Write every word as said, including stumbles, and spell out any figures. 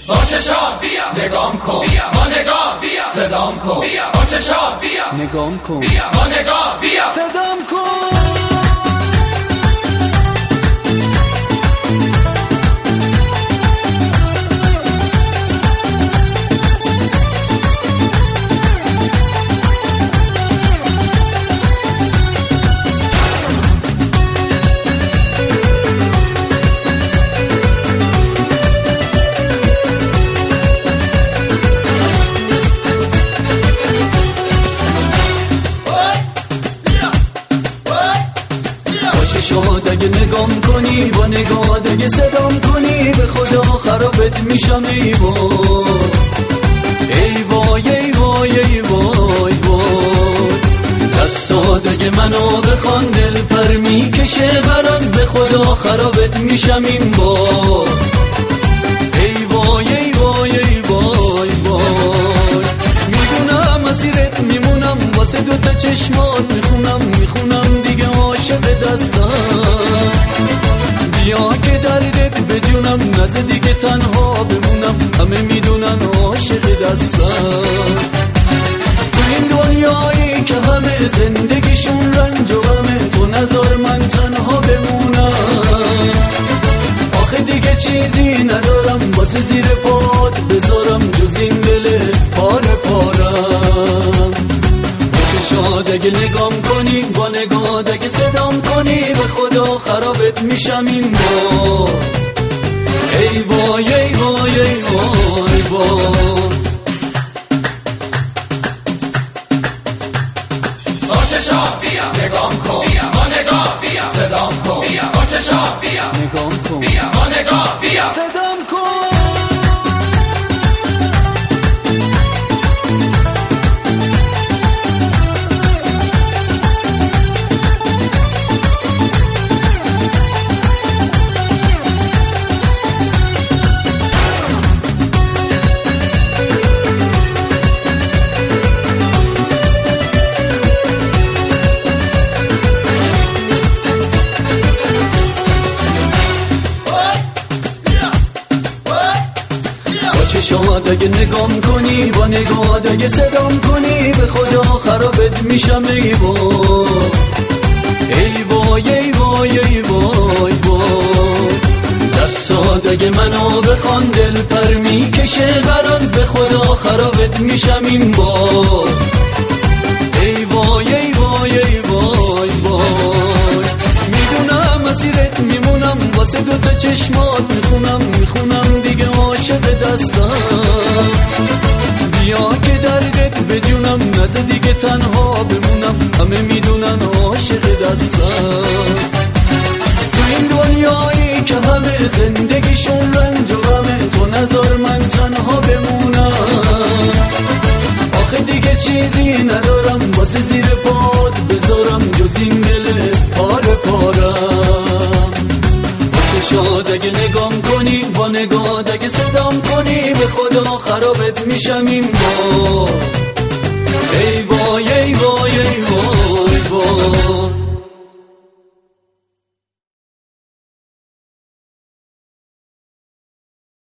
با چشات بیا نگام کن بیا با نگاه بیا صدام کن بیا با چشات بیا نگام کن بیا با نگاه بیا صدام کن. چشات اگه نگام کنی با نگاه اگه صدام کنی به خدا خرابت میشم ای وای ای وای ای وای ای وای وای. دستات اگه منو بخوان دل پر میکشه برات به خدا خرابت میشم این بار ای وای ای وای ای وای وای. میدونم مسیرت میمونم واسه دوتا چشمات میخونم میخونم دیگه عاشق دستم بیا که دردت بدونم نزه دیگه تنها بمونم همه میدونن عاشق دستم تو این دنیایی که همه زندگیشون رنج و غمه تو نذار من تنها بمونم آخه دیگه چیزی ندارم واسه زیر پات بذارم جز این دل پاره پارم. چشات اگه نگام کنی با نگاه اگه صدام کنی به خدا خرابت میشم این بار ای وای ای وای ای وای وای. با چشات بیا نگام کن بیا با نگاه بیا صدام کن بیا با چشات بیا نگام کن بیا با نگاه بیا صدام کن. چشات اگه نگام کنی با نگاه اگه صدام کنی به خدا خرابت میشم ای وای ای وای ای وای ای وای وای. دستات اگه منو بخوان دل پر میکشه برات به خدا خرابت میشم این بار ای وای ای وای ای وای وای. میدونم مسیرت میمونم واسه دوتا چشمات میخونم میخونم دیگه عاشق دستم بیا که دردت بدونم نزه دیگه تنها بمونم همه میدونن عاشق دستم تو این دنیایی که همه زندگیشون رنج و غمه تو نذار من تنها بمونم آخه دیگه چیزی ندارم واسه زیر پات بذارم جز این دل پاره پارم. چشات اگه نگام کنی با نگاه اگه صدام کنی به خدا خرابت میشم این بار ای وای ای وای